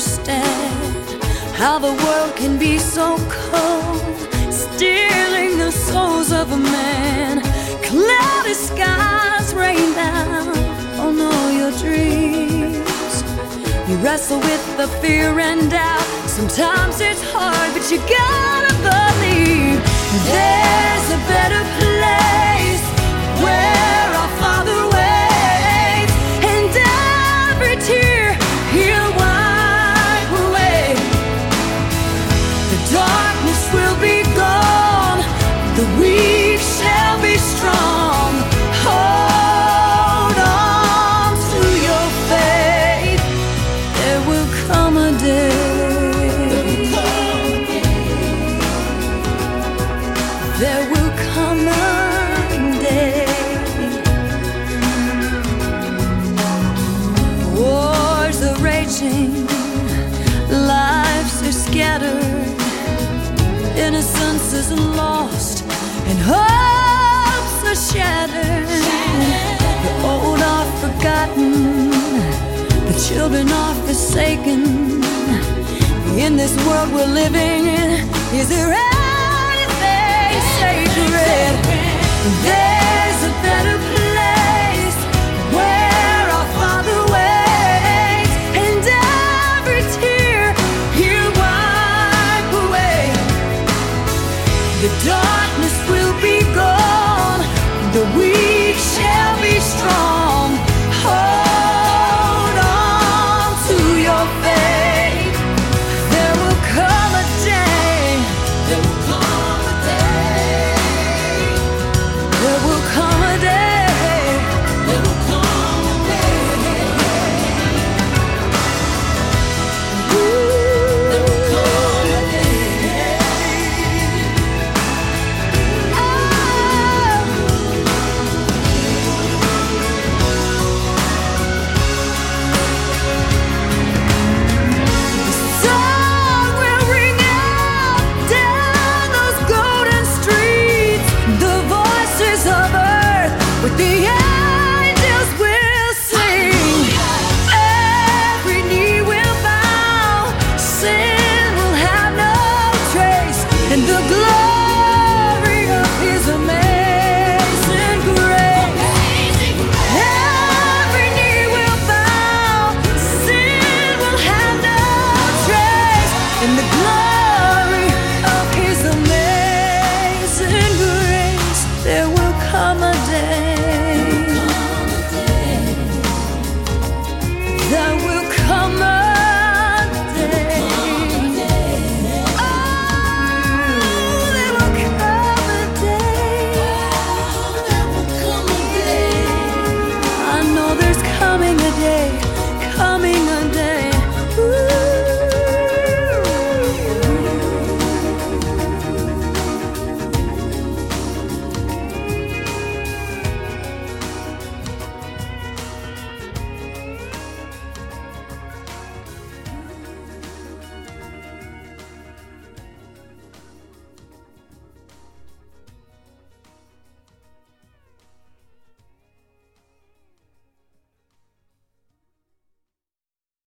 understand how the world can be so cold, stealing the souls of a man. Cloudy skies rain down on all your dreams. You wrestle with the fear and doubt. Sometimes it's hard, but you gotta believe there's a better place where our Father waits, and every tear He'll wipe away. The darkness will be gone, the weak shall be strong. Hold on to your faith, there will come a day. There will come a day. Wars are raging, lives are scattered, innocence is lost, and hopes are shattered. The old are forgotten, the children are forsaken. In this world we're living in, is there anything sacred? There's a better place.